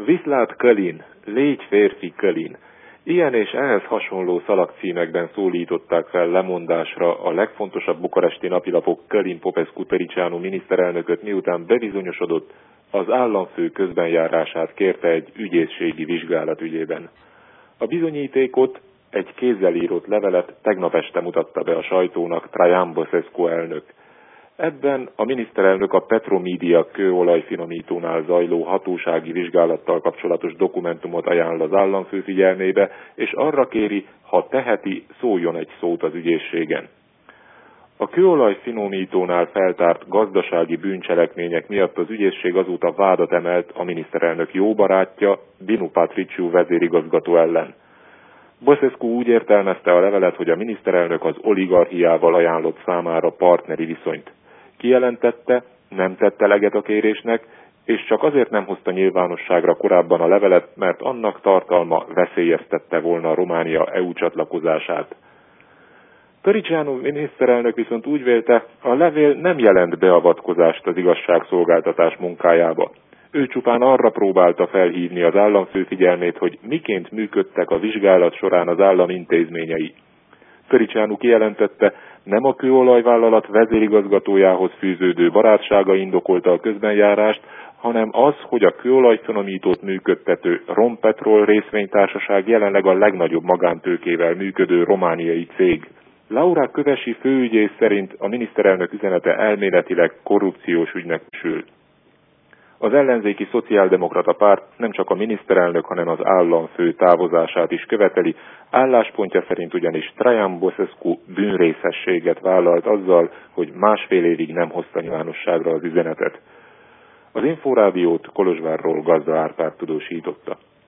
Viszlát Kölin, légy férfi Kölin. Ilyen és ehhez hasonló szalagcímekben szólították fel lemondásra a legfontosabb bukaresti napilapok Kölin Popescu Tăriceanu miniszterelnököt, miután bebizonyosodott, az államfő közbenjárását kérte egy ügyészségi vizsgálat ügyében. A bizonyítékot, egy kézzel írott levelet tegnap este mutatta be a sajtónak Traian Băsescu elnök. Ebben a miniszterelnök a Petromedia kőolajfinomítónál zajló hatósági vizsgálattal kapcsolatos dokumentumot ajánl az államfő figyelmébe, és arra kéri, ha teheti, szóljon egy szót az ügyészségen. A kőolajfinomítónál feltárt gazdasági bűncselekmények miatt az ügyészség azóta vádat emelt a miniszterelnök jó barátja, Dinu Patriciu vezérigazgató ellen. Băsescu úgy értelmezte a levelet, hogy a miniszterelnök az oligarchiával ajánlott számára partneri viszonyt. Kijelentette, nem tette eleget a kérésnek, és csak azért nem hozta nyilvánosságra korábban a levelet, mert annak tartalma veszélyeztette volna a Románia EU csatlakozását. Tăriceanu miniszterelnök viszont úgy vélte, a levél nem jelent beavatkozást az igazságszolgáltatás munkájába. Ő csupán arra próbálta felhívni az államfő figyelmét, hogy miként működtek a vizsgálat során az állam intézményei. Tăriceanu kijelentette, nem a kőolajvállalat vezérigazgatójához fűződő barátsága indokolta a közbenjárást, hanem az, hogy a kőolajfinomítót működtető Rompetrol részvénytársaság jelenleg a legnagyobb magántőkével működő romániai cég. Laura Kövesi főügyész szerint a miniszterelnök üzenete elméletileg korrupciós ügynek sül. Az ellenzéki szociáldemokrata párt nem csak a miniszterelnök, hanem az államfő távozását is követeli, álláspontja szerint ugyanis Traian Băsescu bűnrészességet vállalt azzal, hogy másfél évig nem hozta nyilvánosságra az üzenetet. Az Inforádiót Kolozsvárról Gazda Árpád tudósította.